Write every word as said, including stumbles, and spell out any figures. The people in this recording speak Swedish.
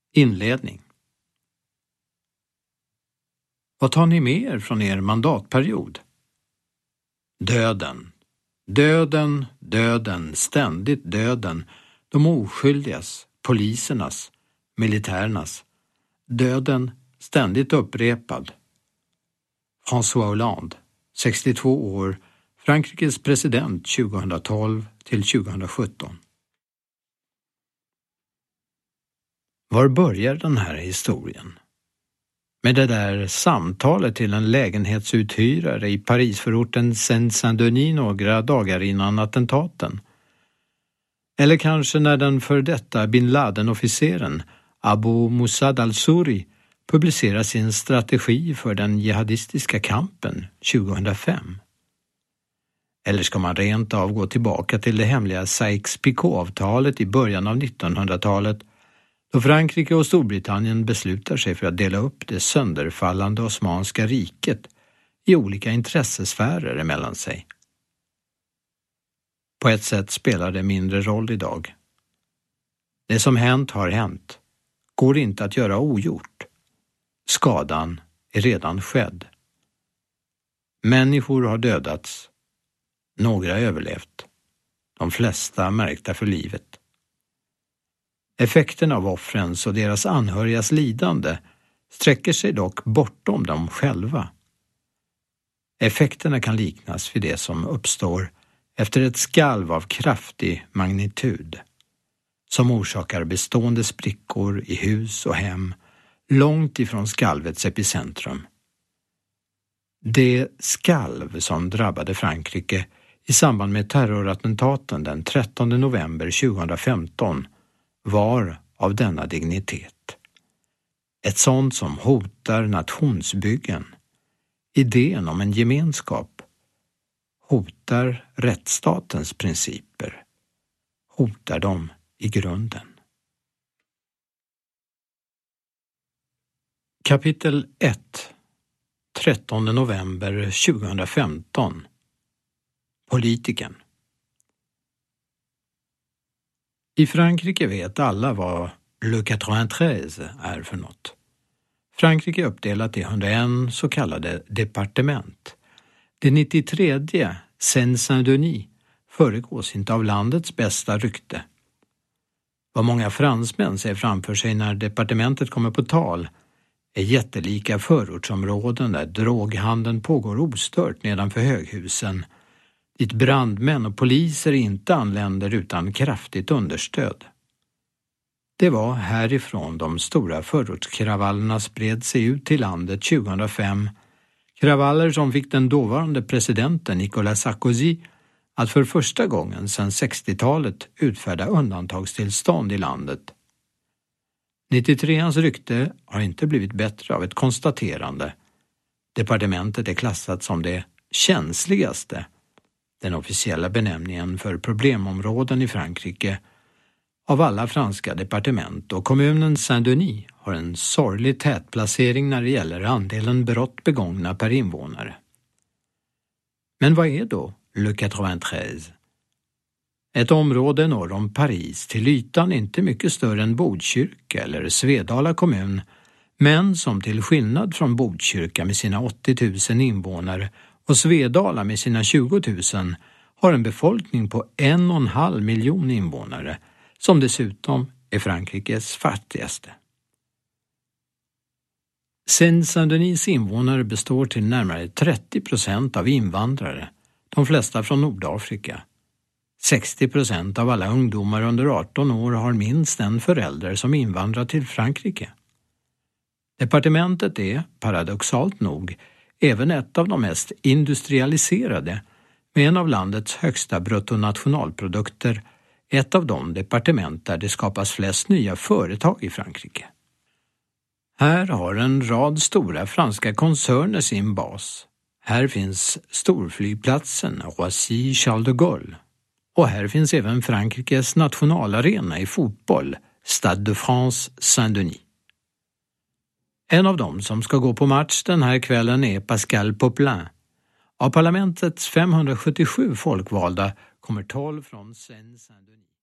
Inledning. Vad tar ni med er från er mandatperiod? Döden. Döden, döden, ständigt döden. De oskyldigas, polisernas, militärernas. Döden ständigt upprepad. François Hollande, sextiotvå år, Frankrikes president tjugotolv till tjugosjutton. Var börjar den här historien? Med det där samtalet till en lägenhetsuthyrare i Parisförorten Seine-Saint-Denis några dagar innan attentaten. Eller kanske när den för detta bin Laden-officeren Abu Musad al-Suri publicerar sin strategi för den jihadistiska kampen tjugohundrafem. Eller ska man rent av gå tillbaka till det hemliga Sykes-Picot-avtalet i början av nittonhundratalet då Frankrike och Storbritannien beslutar sig för att dela upp det sönderfallande Osmanska riket i olika intressesfärer emellan sig. På ett sätt spelar det mindre roll idag. Det som hänt har hänt. Går inte att göra ogjort. Skadan är redan skedd. Människor har dödats. Några överlevt. De flesta märkta för livet. Effekten av offrens och deras anhörigas lidande sträcker sig dock bortom dem själva. Effekterna kan liknas vid det som uppstår efter ett skalv av kraftig magnitud, som orsakar bestående sprickor i hus och hem långt ifrån skalvets epicentrum. Det skalv som drabbade Frankrike i samband med terrorattentaten den trettonde november tjugofemton var av denna dignitet. Ett sånt som hotar nationsbyggen, idén om en gemenskap, hotar rättsstatens principer, hotar dem i grunden. Kapitel ett. trettonde november tjugofemton. Politiken. I Frankrike vet alla vad Le nittonhundratretton är för något. Frankrike är uppdelat i hundraett så kallade departement. Det nittiotredje, Seine-Saint-Denis, föregås inte av landets bästa rykte. Vad många fransmän ser framför sig när departementet kommer på tal är jättelika förortsområden där droghandeln pågår ostört nedanför höghusen, dit brandmän och poliser inte anländer utan kraftigt understöd. Det var härifrån de stora förortskravallerna spred sig ut till landet tjugohundrafem, kravaller som fick den dåvarande presidenten Nicolas Sarkozy att för första gången sedan sextiotalet utfärda undantagstillstånd i landet. nittiotreans rykte har inte blivit bättre av ett konstaterande. Departementet är klassat som det känsligaste, den officiella benämningen för problemområden i Frankrike, av alla franska departement, och kommunen Saint-Denis har en sorglig tätplacering när det gäller andelen brott begångna per invånare. Men vad är då Le nittonhundratretton? Ett område norr om Paris, till ytan inte mycket större än Botkyrka eller Svedala kommun, men som till skillnad från Botkyrka med sina åttio tusen invånare och Svedala med sina tjugo tusen har en befolkning på en och en halv miljon invånare, som dessutom är Frankrikes fattigaste. Seine-Saint-Denis invånare består till närmare trettio procent av invandrare, de flesta från Nordafrika. sextio procent av alla ungdomar under arton år har minst en förälder som invandrat till Frankrike. Departementet är, paradoxalt nog, även ett av de mest industrialiserade, med en av landets högsta bruttonationalprodukter, ett av de departement där det skapas flest nya företag i Frankrike. Här har en rad stora franska koncerner sin bas. Här finns storflygplatsen Roissy-Charles de Gaulle. Och här finns även Frankrikes nationalarena i fotboll, Stade de France Saint-Denis. En av dem som ska gå på match den här kvällen är Pascal Poplin. Av parlamentets femhundrasjuttiosju folkvalda kommer tolv från Seine-Saint-Denis.